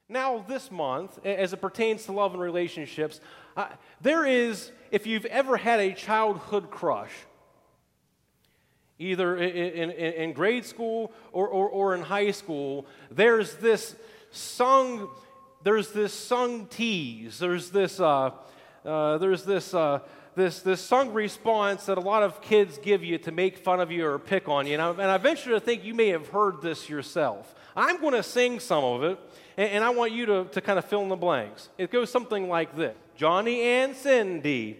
Now, this month, as it pertains to love and relationships, there is, if you've ever had a childhood crush, either in grade school or in high school, there's this sung tease, there's this sung response that a lot of kids give you to make fun of you or pick on you. And I venture to think you may have heard this yourself. I'm going to sing some of it, and I want you to kind of fill in the blanks. It goes something like this. Johnny and Cindy.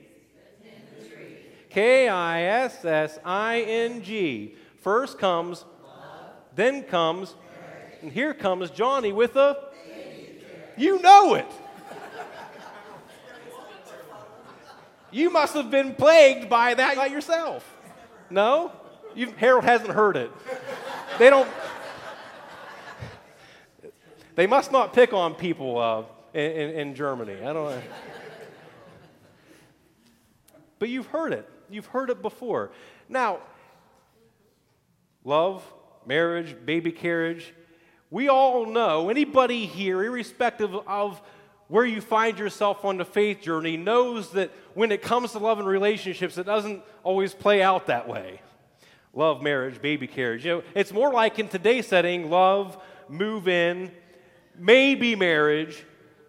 K-I-S-S-I-N-G. First comes, then comes, and here comes Johnny with a, you know it. You must have been plagued by that by yourself. No? Harold hasn't heard it. They must not pick on people in Germany. I don't know. But you've heard it. You've heard it before. Now, love, marriage, baby carriage, we all know, anybody here, irrespective of where you find yourself on the faith journey, knows that when it comes to love and relationships, it doesn't always play out that way. Love, marriage, baby carriage. It's more like in today's setting, love, move in, maybe marriage,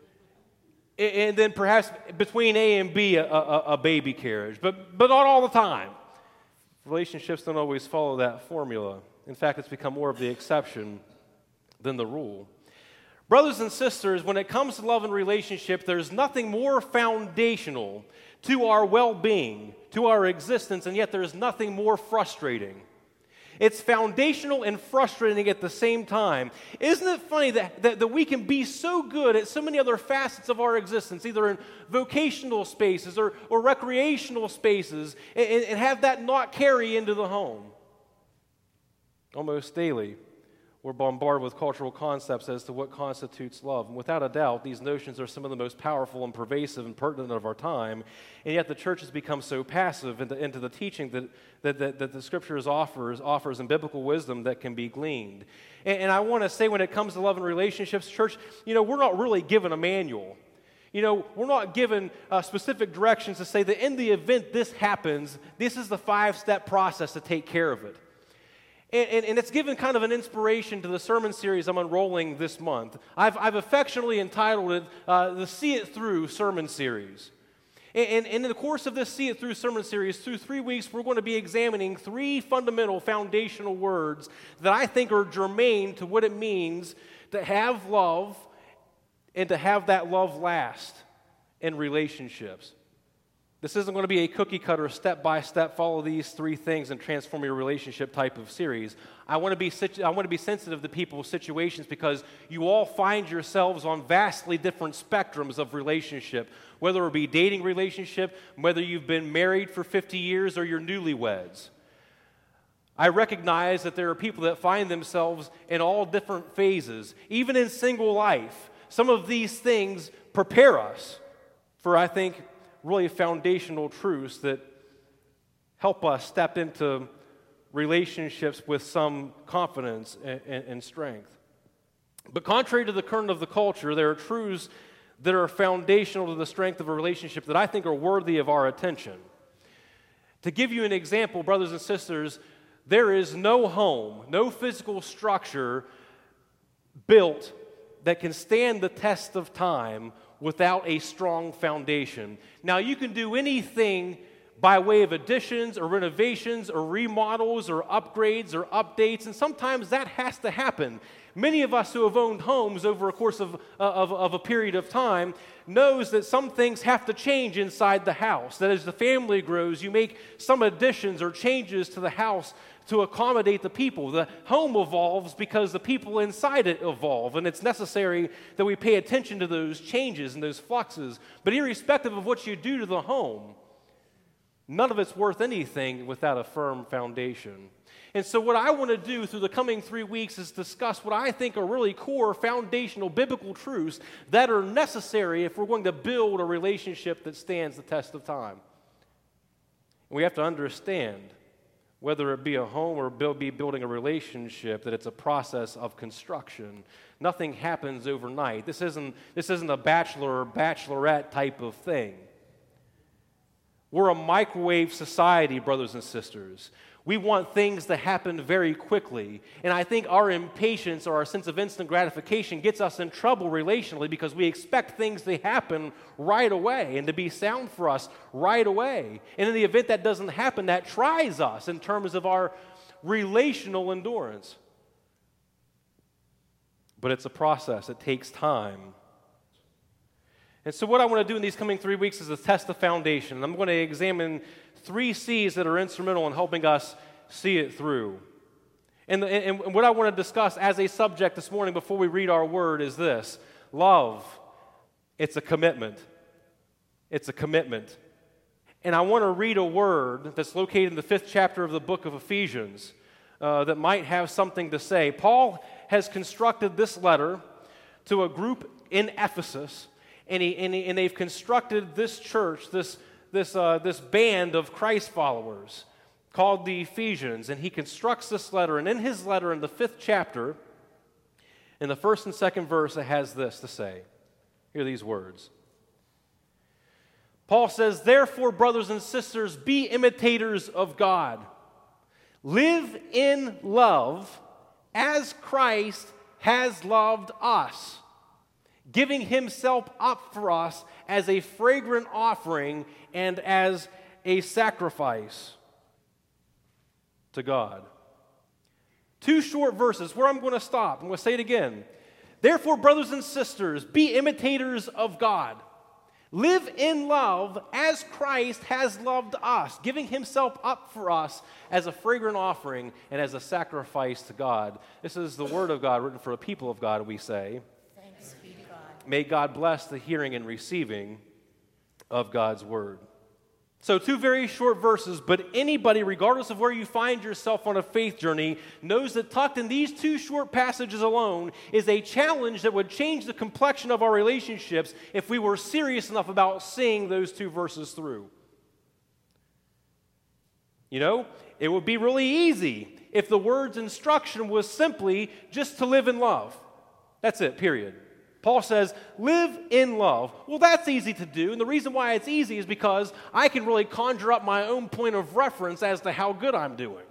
and then perhaps between A and B, a baby carriage. But not all the time. Relationships don't always follow that formula. In fact, it's become more of the exception than the rule. Brothers and sisters, when it comes to love and relationship, there's nothing more foundational to our well-being, to our existence, and yet there's nothing more frustrating. It's foundational and frustrating at the same time. Isn't it funny that we can be so good at so many other facets of our existence, either in vocational spaces or recreational spaces, and have that not carry into the home? Almost daily, we're bombarded with cultural concepts as to what constitutes love. And without a doubt, these notions are some of the most powerful and pervasive and pertinent of our time. And yet the church has become so passive into the teaching that the Scriptures offers and biblical wisdom that can be gleaned. And I want to say, when it comes to love and relationships, church, we're not really given a manual. We're not given specific directions to say that in the event this happens, this is the 5-step process to take care of it. And it's given kind of an inspiration to the sermon series I'm unrolling this month. I've affectionately entitled it the See It Through sermon series. And in the course of this See It Through sermon series, through 3 weeks, we're going to be examining 3 fundamental foundational words that I think are germane to what it means to have love and to have that love last in relationships. This isn't going to be a cookie-cutter, step-by-step, follow these 3 things and transform your relationship type of series. I want to be sensitive to people's situations, because you all find yourselves on vastly different spectrums of relationship, whether it be dating relationship, whether you've been married for 50 years or you're newlyweds. I recognize that there are people that find themselves in all different phases, even in single life. Some of these things prepare us for, I think, really foundational truths that help us step into relationships with some confidence and strength. But contrary to the current of the culture, there are truths that are foundational to the strength of a relationship that I think are worthy of our attention. To give you an example, brothers and sisters, there is no home, no physical structure built that can stand the test of time without a strong foundation. Now, you can do anything by way of additions or renovations or remodels or upgrades or updates, and sometimes that has to happen. Many of us who have owned homes over a course of a period of time knows that some things have to change inside the house, that as the family grows, you make some additions or changes to the house to accommodate the people. The home evolves because the people inside it evolve, and it's necessary that we pay attention to those changes and those fluxes. But irrespective of what you do to the home, none of it's worth anything without a firm foundation. And so what I want to do through the coming 3 weeks is discuss what I think are really core foundational biblical truths that are necessary if we're going to build a relationship that stands the test of time. And we have to understand whether it be a home or be building a relationship, that it's a process of construction. Nothing happens overnight. This isn't a bachelor or bachelorette type of thing. We're a microwave society, brothers and sisters. We want things to happen very quickly. And I think our impatience or our sense of instant gratification gets us in trouble relationally because we expect things to happen right away and to be sound for us right away. And in the event that doesn't happen, that tries us in terms of our relational endurance. But it's a process. It takes time. And so what I want to do in these coming 3 weeks is to test the foundation. And I'm going to examine 3 C's that are instrumental in helping us see it through. And what I want to discuss as a subject this morning before we read our word is this. Love, it's a commitment. It's a commitment. And I want to read a word that's located in the 5th chapter of the book of Ephesians that might have something to say. Paul has constructed this letter to a group in Ephesus, and they've constructed this church, this band of Christ followers called the Ephesians, and he constructs this letter, and in his letter in the 5th chapter, in the 1st and 2nd verse, it has this to say. Hear these words. Paul says, "Therefore, brothers and sisters, be imitators of God. Live in love as Christ has loved us, giving himself up for us as a fragrant offering and as a sacrifice to God." 2 short verses where I'm going to stop. I'm going to say it again. Therefore, brothers and sisters, be imitators of God. Live in love as Christ has loved us, giving himself up for us as a fragrant offering and as a sacrifice to God. This is the word of God written for the people of God, we say. Thanks be to God. May God bless the hearing and receiving of God's word. So 2 very short verses, but anybody, regardless of where you find yourself on a faith journey, knows that tucked in these 2 short passages alone is a challenge that would change the complexion of our relationships if we were serious enough about seeing those 2 verses through. You know, it would be really easy if the word's instruction was simply just to live in love. That's it, period. Paul says, live in love. Well, that's easy to do, and the reason why it's easy is because I can really conjure up my own point of reference as to how good I'm doing.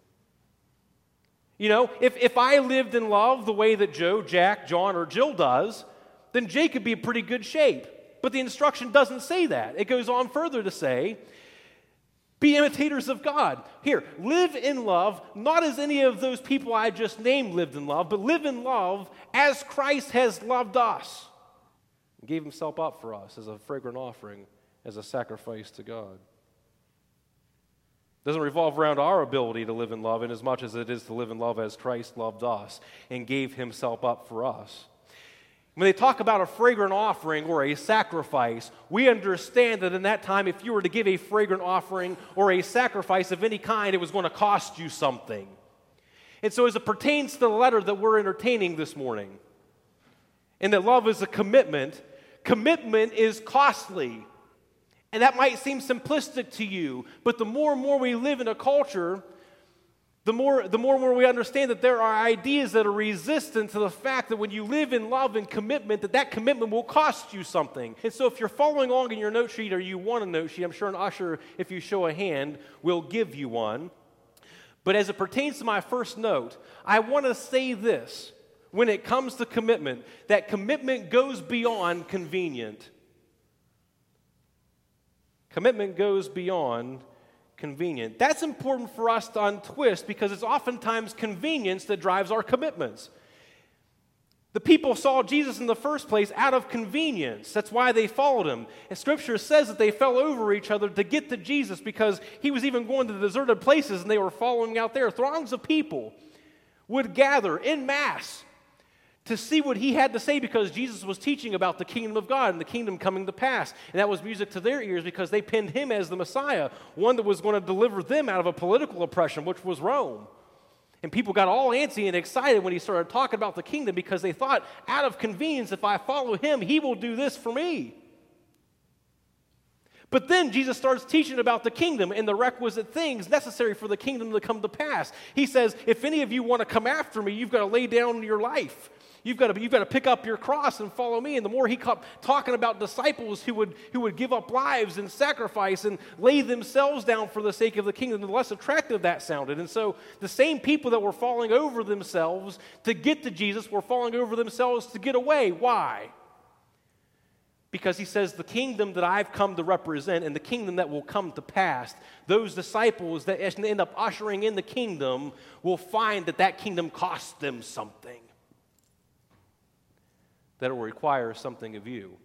You know, if I lived in love the way that Joe, Jack, John, or Jill does, then Jake could be in pretty good shape. But the instruction doesn't say that. It goes on further to say, be imitators of God. Here, live in love, not as any of those people I just named lived in love, but live in love as Christ has loved us and gave himself up for us as a fragrant offering, as a sacrifice to God. It doesn't revolve around our ability to live in love in as much as it is to live in love as Christ loved us and gave himself up for us. When they talk about a fragrant offering or a sacrifice, we understand that in that time, if you were to give a fragrant offering or a sacrifice of any kind, it was going to cost you something. And so as it pertains to the letter that we're entertaining this morning, and that love is a commitment, commitment is costly. And that might seem simplistic to you, but the more and more we live in a culture, the more we understand that there are ideas that are resistant to the fact that when you live in love and commitment, that commitment will cost you something. And so if you're following along in your note sheet or you want a note sheet, I'm sure an usher, if you show a hand, will give you one. But as it pertains to my first note, I want to say this. When it comes to commitment, that commitment goes beyond convenient. Commitment goes beyond convenient. That's important for us to untwist because it's oftentimes convenience that drives our commitments. The people saw Jesus in the first place out of convenience. That's why they followed him. And Scripture says that they fell over each other to get to Jesus because he was even going to the deserted places and they were following out there. Throngs of people would gather en masse to see what he had to say because Jesus was teaching about the kingdom of God and the kingdom coming to pass. And that was music to their ears because they pinned him as the Messiah, one that was going to deliver them out of a political oppression, which was Rome. And people got all antsy and excited when he started talking about the kingdom because they thought, out of convenience, if I follow him, he will do this for me. But then Jesus starts teaching about the kingdom and the requisite things necessary for the kingdom to come to pass. He says, if any of you want to come after me, you've got to lay down your life. You've got to pick up your cross and follow me. And the more he kept talking about disciples who would give up lives and sacrifice and lay themselves down for the sake of the kingdom, the less attractive that sounded. And so the same people that were falling over themselves to get to Jesus were falling over themselves to get away. Why? Because he says the kingdom that I've come to represent and the kingdom that will come to pass, those disciples that end up ushering in the kingdom will find that kingdom costs them something. That it will require something of you.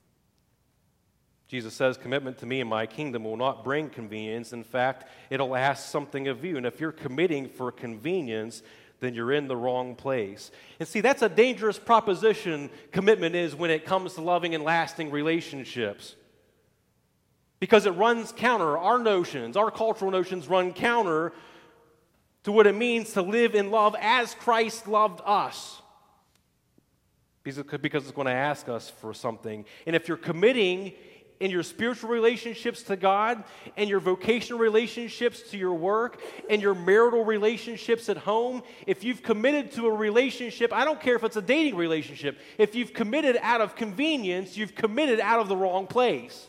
Jesus says, commitment to me and my kingdom will not bring convenience. In fact, it'll ask something of you. And if you're committing for convenience, then you're in the wrong place. And see, that's a dangerous proposition, commitment is, when it comes to loving and lasting relationships. Because it runs counter, our cultural notions run counter to what it means to live in love as Christ loved us. Because it's going to ask us for something. And if you're committing in your spiritual relationships to God, and your vocational relationships to your work, and your marital relationships at home, if you've committed to a relationship, I don't care if it's a dating relationship, if you've committed out of convenience, you've committed out of the wrong place.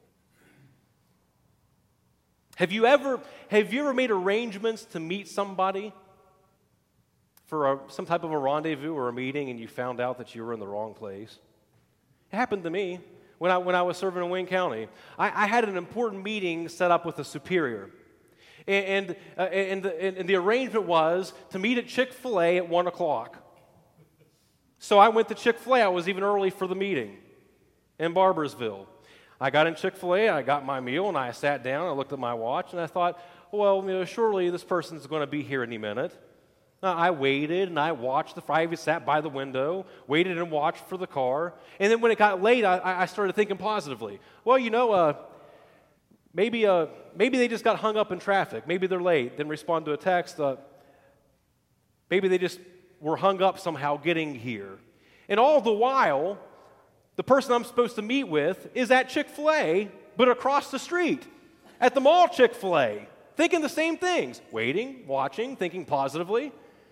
Have you ever made arrangements to meet somebody for some type of a rendezvous or a meeting, and you found out that you were in the wrong place? It happened to me. When I was serving in Wayne County, I had an important meeting set up with a superior. And the arrangement was to meet at Chick-fil-A at 1 o'clock. So I went to Chick-fil-A. I was even early for the meeting in Barbersville. I got in Chick-fil-A, I got my meal, and I sat down, I looked at my watch, and I thought, well, surely this person's going to be here any minute. I waited and I watched I sat by the window, waited and watched for the car. And then when it got late, I started thinking positively. Well, maybe they just got hung up in traffic. Maybe they're late, didn't respond to a text. Maybe they just were hung up somehow getting here. And all the while, the person I'm supposed to meet with is at Chick-fil-A, but across the street, at the mall Chick-fil-A, thinking the same things. Waiting, watching, thinking positively.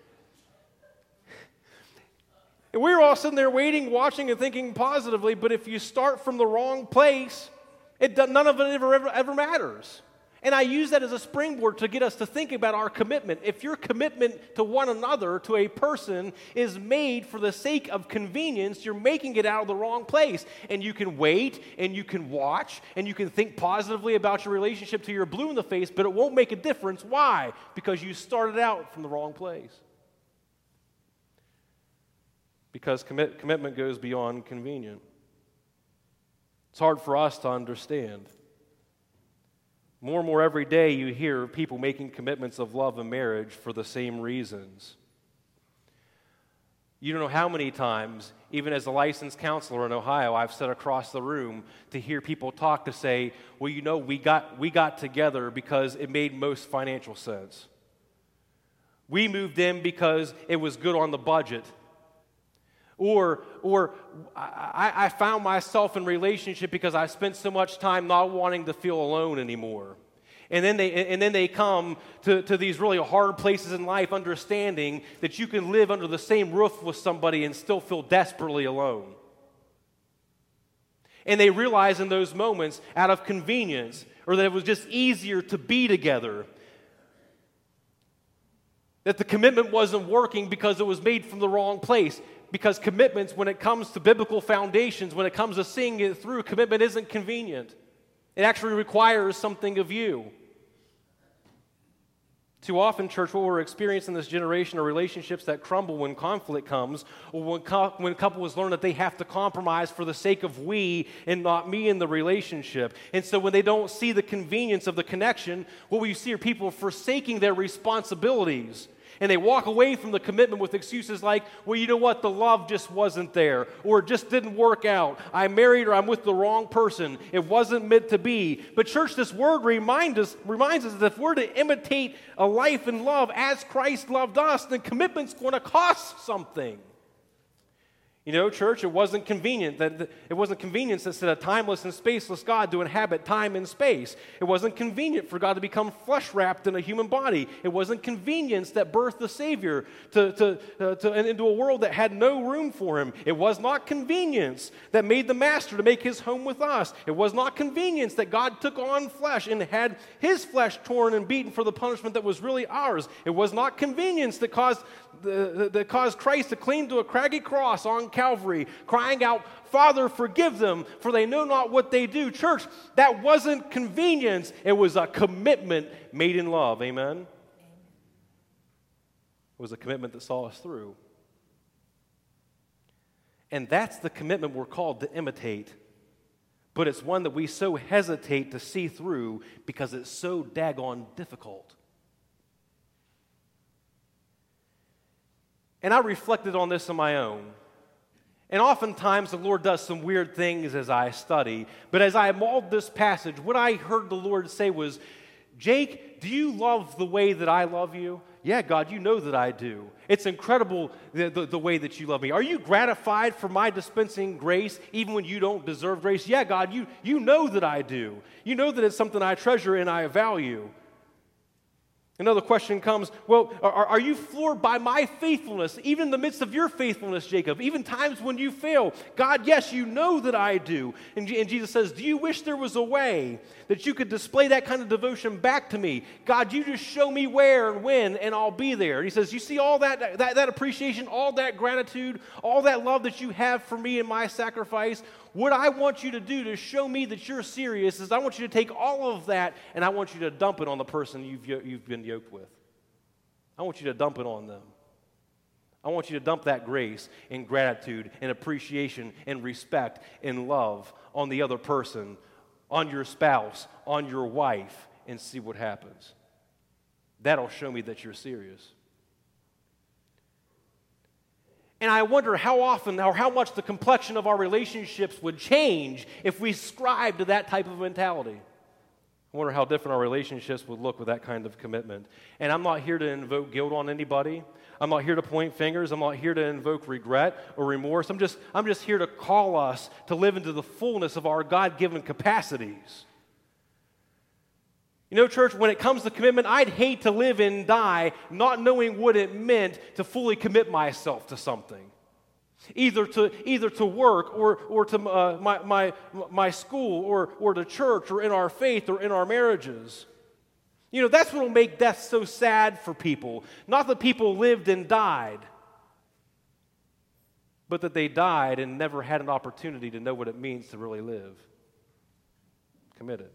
And we were all sitting there waiting, watching, and thinking positively, but if you start from the wrong place, none of it ever matters. And I use that as a springboard to get us to think about our commitment. If your commitment to one another, to a person, is made for the sake of convenience, you're making it out of the wrong place. And you can wait, and you can watch, and you can think positively about your relationship till you're blue in the face, but it won't make a difference. Why? Because you started out from the wrong place. Because commitment goes beyond convenient. It's hard for us to understand. More and more every day you hear people making commitments of love and marriage for the same reasons. You don't know how many times, even as a licensed counselor in Ohio, I've sat across the room to hear people talk to say, well, we got together because it made most financial sense. We moved in because it was good on the budget. Or I found myself in relationship because I spent so much time not wanting to feel alone anymore. And then they come to these really hard places in life, understanding that you can live under the same roof with somebody and still feel desperately alone. And they realize in those moments, out of convenience, or that it was just easier to be together, that the commitment wasn't working because it was made from the wrong place. Because commitments, when it comes to biblical foundations, when it comes to seeing it through, commitment isn't convenient. It actually requires something of you. Too often, church, what we're experiencing in this generation are relationships that crumble when conflict comes, or when couples learn that they have to compromise for the sake of we and not me in the relationship. And so when they don't see the convenience of the connection, what we see are people forsaking their responsibilities. And they walk away from the commitment with excuses like, well, you know what, the love just wasn't there, or it just didn't work out. I'm married or I'm with the wrong person. It wasn't meant to be. But church, this word reminds us that if we're to imitate a life in love as Christ loved us, then commitment's going to cost something. You know, church, it wasn't convenient that set a timeless and spaceless God to inhabit time and space. It wasn't convenient for God to become flesh-wrapped in a human body. It wasn't convenience that birthed the Savior into a world that had no room for him. It was not convenience that made the Master to make his home with us. It was not convenience that God took on flesh and had his flesh torn and beaten for the punishment that was really ours. It was not convenience that caused Christ to cling to a craggy cross on Calvary, crying out, "Father, forgive them, for they know not what they do." Church, that wasn't convenience. It was a commitment made in love. Amen? It was a commitment that saw us through. And that's the commitment we're called to imitate. But it's one that we so hesitate to see through because it's so daggone difficult. And I reflected on this on my own. And oftentimes the Lord does some weird things as I study. But as I mauled this passage, what I heard the Lord say was, "Jake, do you love the way that I love you?" "Yeah, God, you know that I do. It's incredible the way that you love me." "Are you gratified for my dispensing grace even when you don't deserve grace?" "Yeah, God, you know that I do. You know that it's something I treasure and I value." Another question comes, well, are you floored by my faithfulness, even in the midst of your faithfulness, Jacob, even times when you fail? "God, yes, you know that I do." And Jesus says, "Do you wish there was a way that you could display that kind of devotion back to me? God, you just show me where and when, and I'll be there." And he says, "You see all that appreciation, all that gratitude, all that love that you have for me and my sacrifice? What I want you to do to show me that you're serious is I want you to take all of that and I want you to dump it on the person you've been yoked with. I want you to dump it on them. I want you to dump that grace and gratitude and appreciation and respect and love on the other person, on your spouse, on your wife, and see what happens. That'll show me that you're serious." And I wonder how often or how much the complexion of our relationships would change if we ascribed to that type of mentality. I wonder how different our relationships would look with that kind of commitment. And I'm not here to invoke guilt on anybody. I'm not here to point fingers. I'm not here to invoke regret or remorse. I'm just here to call us to live into the fullness of our God-given capacities. You know, church, when it comes to commitment, I'd hate to live and die not knowing what it meant to fully commit myself to something. Either to work or to my school or to church or in our faith or in our marriages. You know, that's what will make death so sad for people. Not that people lived and died, but that they died and never had an opportunity to know what it means to really live. Committed.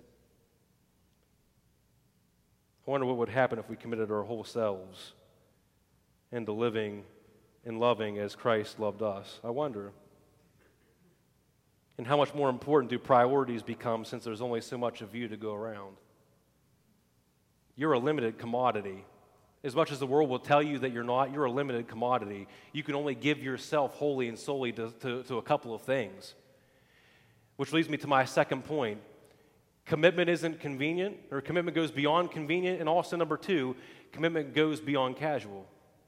I wonder what would happen if we committed our whole selves into living and loving as Christ loved us. I wonder. And how much more important do priorities become since there's only so much of you to go around? You're a limited commodity. As much as the world will tell you that you're not, you're a limited commodity. You can only give yourself wholly and solely to a couple of things. Which leads me to my second point. Commitment isn't convenient, or commitment goes beyond convenient, and also number two, commitment goes beyond casual.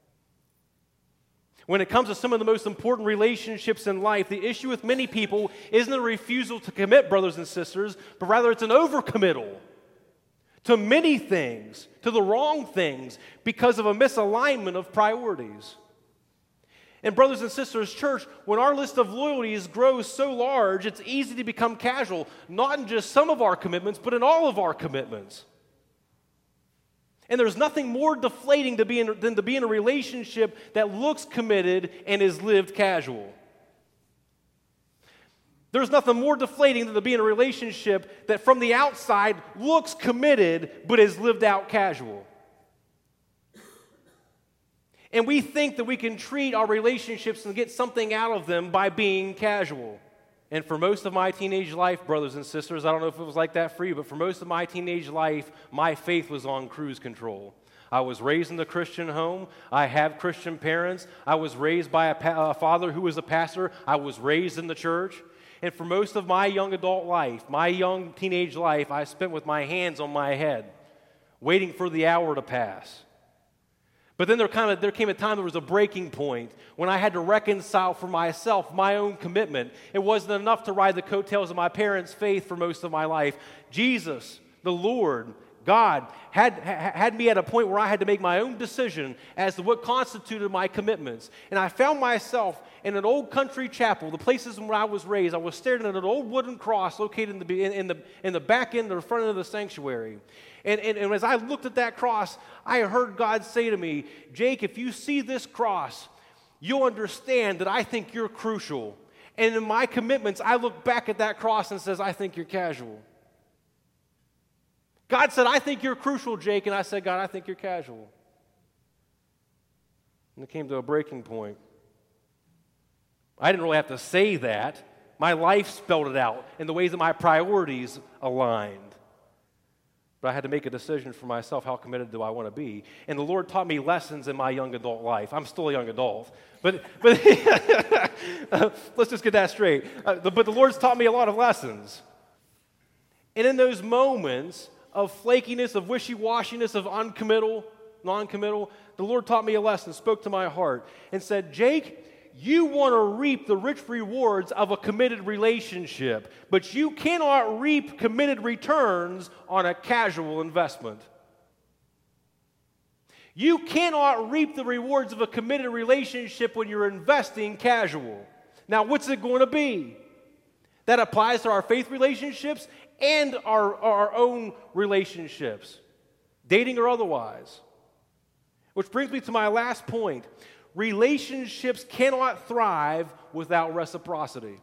When it comes to some of the most important relationships in life, the issue with many people isn't a refusal to commit, brothers and sisters, but rather it's an overcommittal to many things, to the wrong things, because of a misalignment of priorities. And brothers and sisters, church, when our list of loyalties grows so large, it's easy to become casual, not in just some of our commitments, but in all of our commitments. And there's nothing more deflating than to be in a relationship that looks committed and is lived casual. There's nothing more deflating than to be in a relationship that from the outside looks committed but is lived out casual. And we think that we can treat our relationships and get something out of them by being casual. And for most of my teenage life, brothers and sisters, I don't know if it was like that for you, but for most of my teenage life, my faith was on cruise control. I was raised in a Christian home. I have Christian parents. I was raised by a father who was a pastor. I was raised in the church. And for most of my young adult life, my young teenage life, I spent with my hands on my head, waiting for the hour to pass. But then there came a time there was a breaking point when I had to reconcile for myself my own commitment. It wasn't enough to ride the coattails of my parents' faith for most of my life. Jesus, the Lord, God, had me at a point where I had to make my own decision as to what constituted my commitments. And I found myself in an old country chapel, the places where I was raised. I was staring at an old wooden cross located in the back end or the front end of the sanctuary. And as I looked at that cross, I heard God say to me, Jake, if you see this cross, you'll understand that I think you're crucial. And in my commitments, I look back at that cross and says, I think you're casual. God said, I think you're crucial, Jake. And I said, God, I think you're casual. And it came to a breaking point. I didn't really have to say that. My life spelled it out in the ways that my priorities aligned. But I had to make a decision for myself, how committed do I want to be? And the Lord taught me lessons in my young adult life. I'm still a young adult. But let's just get that straight. But the Lord's taught me a lot of lessons. And in those moments of flakiness, of wishy-washiness, of non-committal, the Lord taught me a lesson, spoke to my heart, and said, Jake, you want to reap the rich rewards of a committed relationship, but you cannot reap committed returns on a casual investment. You cannot reap the rewards of a committed relationship when you're investing casual. Now, what's it going to be? That applies to our faith relationships and our own relationships, dating or otherwise. Which brings me to my last point. Relationships cannot thrive without reciprocity.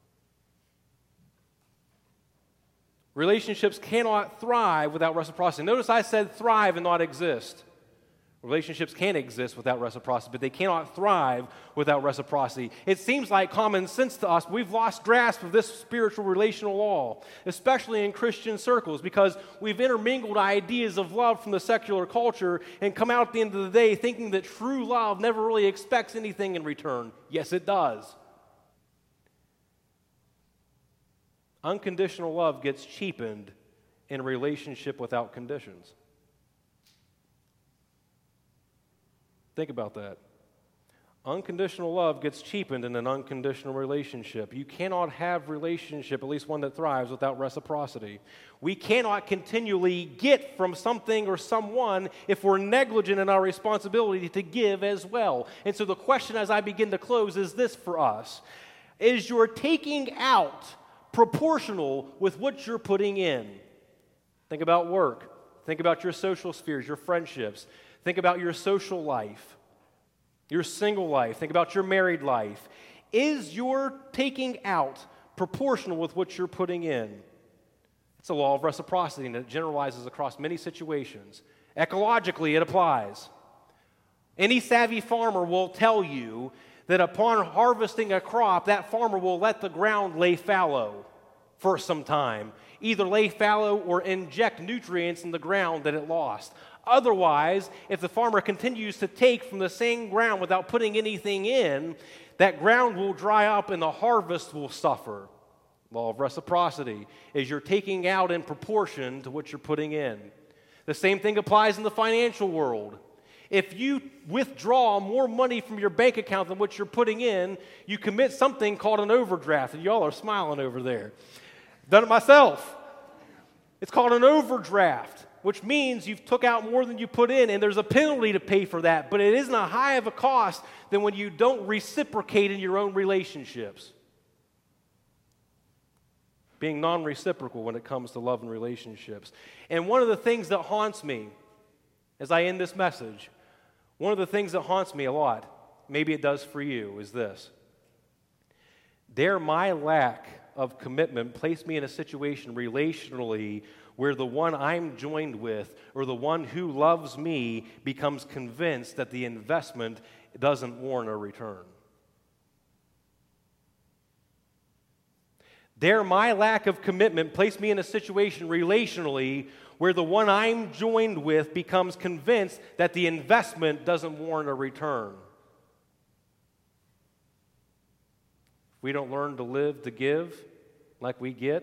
Relationships cannot thrive without reciprocity. Notice I said thrive and not exist. Relationships can exist without reciprocity, but they cannot thrive without reciprocity. It seems like common sense to us, but we've lost grasp of this spiritual relational law, especially in Christian circles, because we've intermingled ideas of love from the secular culture and come out at the end of the day thinking that true love never really expects anything in return. Yes, it does. Unconditional love gets cheapened in a relationship without conditions. Think about that. Unconditional love gets cheapened in an unconditional relationship. You cannot have relationship, at least one that thrives, without reciprocity. We cannot continually get from something or someone if we're negligent in our responsibility to give as well. And so the question as I begin to close is this for us. Is your taking out proportional with what you're putting in? Think about work. Think about your social spheres, your friendships. Think about your social life, your single life. Think about your married life. Is your taking out proportional with what you're putting in? It's a law of reciprocity, and it generalizes across many situations. Ecologically, it applies. Any savvy farmer will tell you that upon harvesting a crop, that farmer will let the ground lay fallow for some time. Either lay fallow or inject nutrients in the ground that it lost. Otherwise, if the farmer continues to take from the same ground without putting anything in, that ground will dry up and the harvest will suffer. Law of reciprocity is you're taking out in proportion to what you're putting in. The same thing applies in the financial world. If you withdraw more money from your bank account than what you're putting in, you commit something called an overdraft. And y'all are smiling over there. Done it myself. It's called an overdraft, which means you've took out more than you put in, and there's a penalty to pay for that, but it isn't a high of a cost than when you don't reciprocate in your own relationships. Being non-reciprocal when it comes to love and relationships. And one of the things that haunts me as I end this message, one of the things that haunts me a lot, maybe it does for you, is this. Dare my lack of commitment place me in a situation relationally where the one I'm joined with or the one who loves me becomes convinced that the investment doesn't warrant a return. Dare my lack of commitment place me in a situation relationally where the one I'm joined with becomes convinced that the investment doesn't warrant a return. If we don't learn to live to give like we get,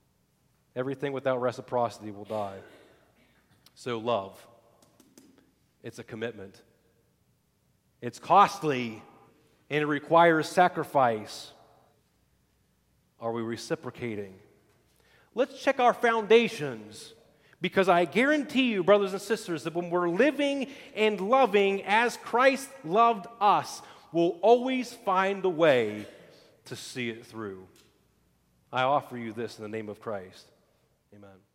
everything without reciprocity will die. So love. It's a commitment. It's costly, and it requires sacrifice. Are we reciprocating? Let's check our foundations, because I guarantee you, brothers and sisters, that when we're living and loving as Christ loved us, we'll always find a way to see it through. I offer you this in the name of Christ. Amen.